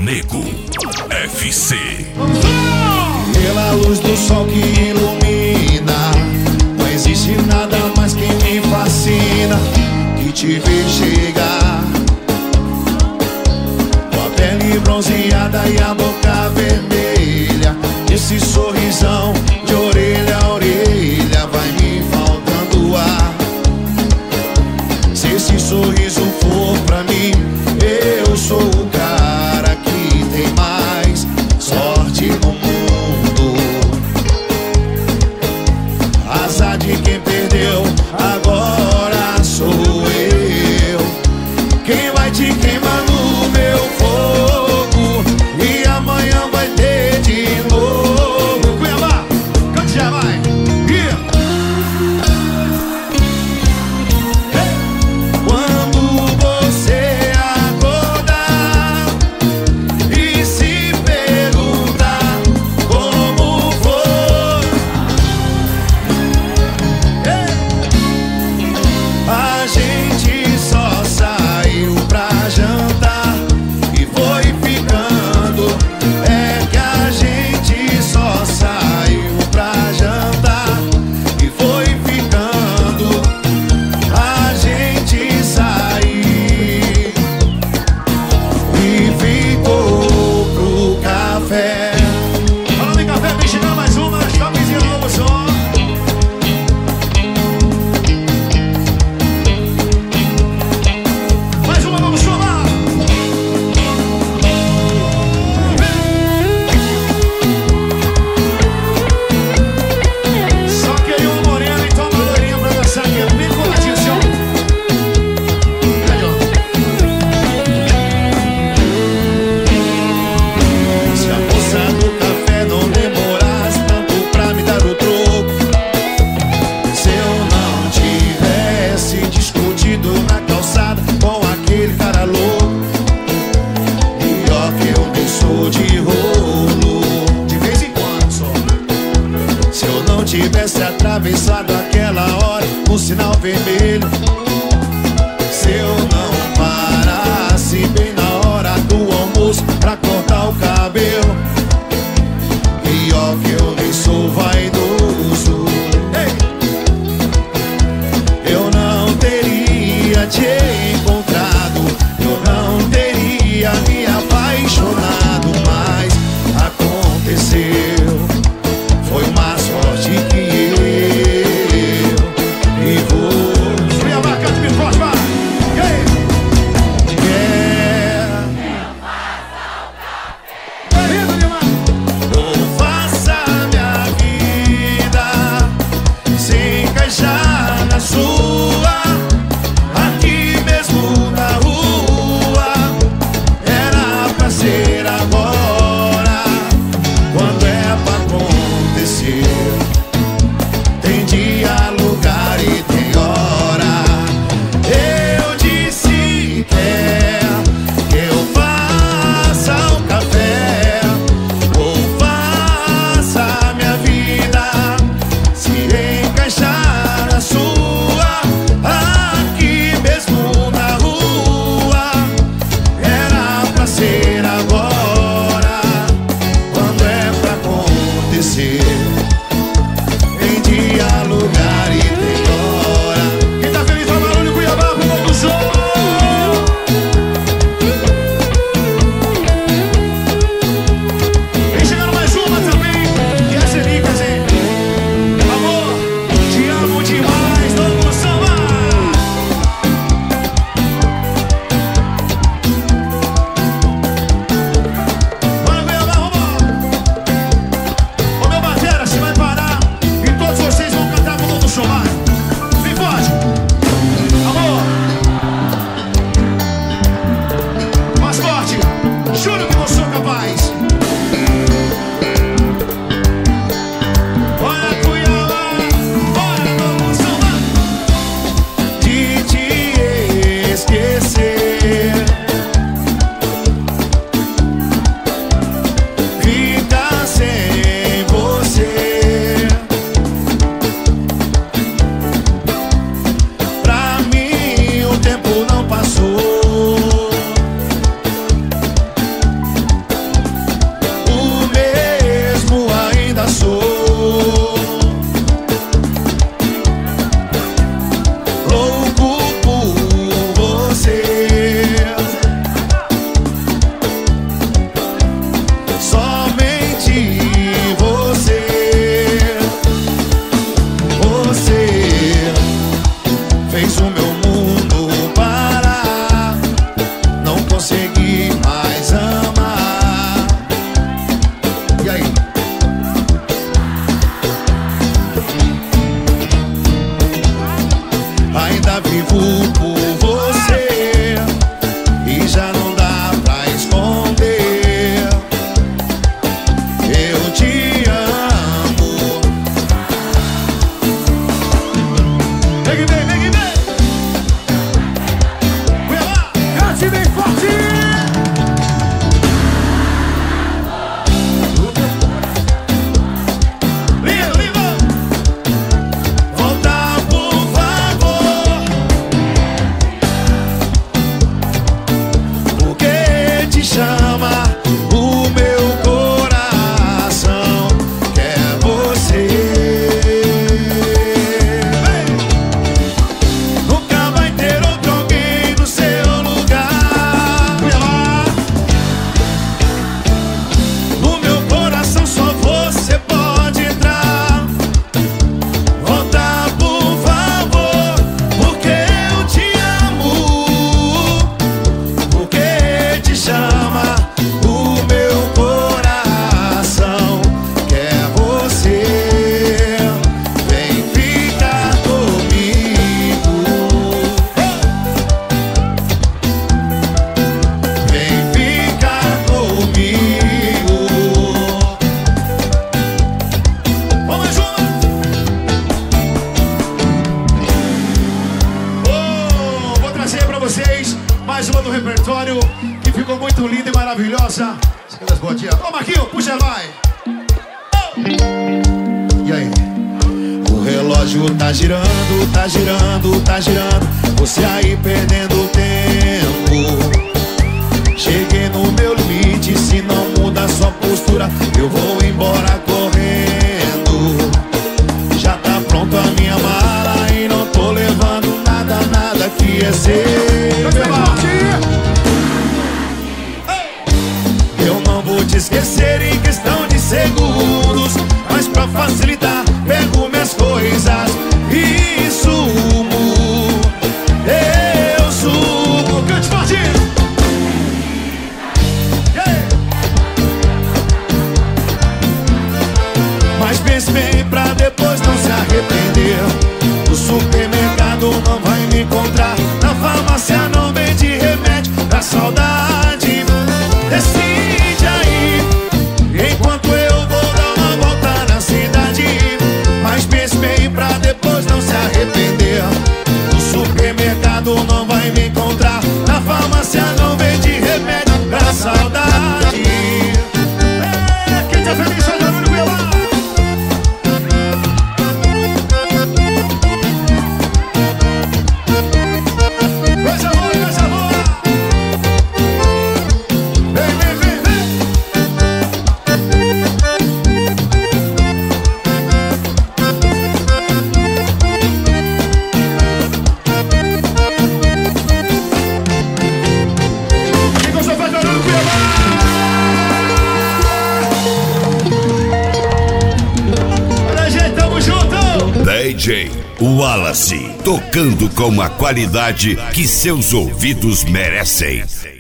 Nego FC. Pela luz do sol que ilumina, não existe nada mais que me fascina que te ver chegar. Com a pele bronzeada e a boca vermelha, esse sorrisão de orelha a orelha, vai me faltando ar. Se esse sorriso for pra mim, eu sou o cara que tem mais sorte no mundo. Azar de quem perdeu, agora sou eu. Quem vai te queimar no meu fogo, e amanhã vai ter de novo. Cuiabá, cante já, vai. Quando você acordar e se perguntar como foi, a gente só saiu pra jantar e foi ficando. É que a gente só saiu pra jantar e foi ficando. A gente saiu e ficou pro café. Falando em café, vem chegar mais uma, Stopzinho no novo som. Mais uma, vamos chamar. Só queria uma morena, então uma loirinha pra dançar aqui. Vem com a atenção. Se a moça do café não demorasse tanto pra me dar o troco, se eu não tivesse discutido na calçada com aquele cara louco, pior que eu nem sou de rolo, de vez em quando só. Se eu não tivesse atravessado aquela hora no sinal vermelho, se eu não parasse bem na hora do almoço pra cortar o cabelo, pior que eu nem sou vaidoso, eu não teria te encontrado, eu não teria me apaixonado, mas aconteceu. Foi mais forte que eu e vou. vocês mais uma do repertório que ficou muito linda e maravilhosa. Ô Marquinho, puxa, vai. E aí? O relógio tá girando, tá girando, tá girando. Você aí perdendo tempo. Cheguei no meu limite, se não muda sua postura, eu vou embora correndo. Já tá pronto a minha mala e não tô levando nada, nada que é seu. Eu não vou te esquecer em questão de segundos, mas pra facilitar, pego minhas coisas e sumo. Eu sumo. Cante forte! Mas pense bem pra depois não se arrepender. No supermercado não vai me encontrar, na farmácia não vende remédio pra saudade. Decide aí, enquanto eu vou dar uma volta na cidade. Mas pense bem pra depois não se arrepender. No supermercado não vai me encontrar, na farmácia não vende remédio pra saudade. Quem tá feliz, sai barulho, meu lá. Coisa boa, coisa boa. Vem, vem, vem, vem. Quem gostou faz barulho, Cuiabá. Olha, gente, tamo junto. DJ Wallace, tocando com a qualidade que seus ouvidos merecem.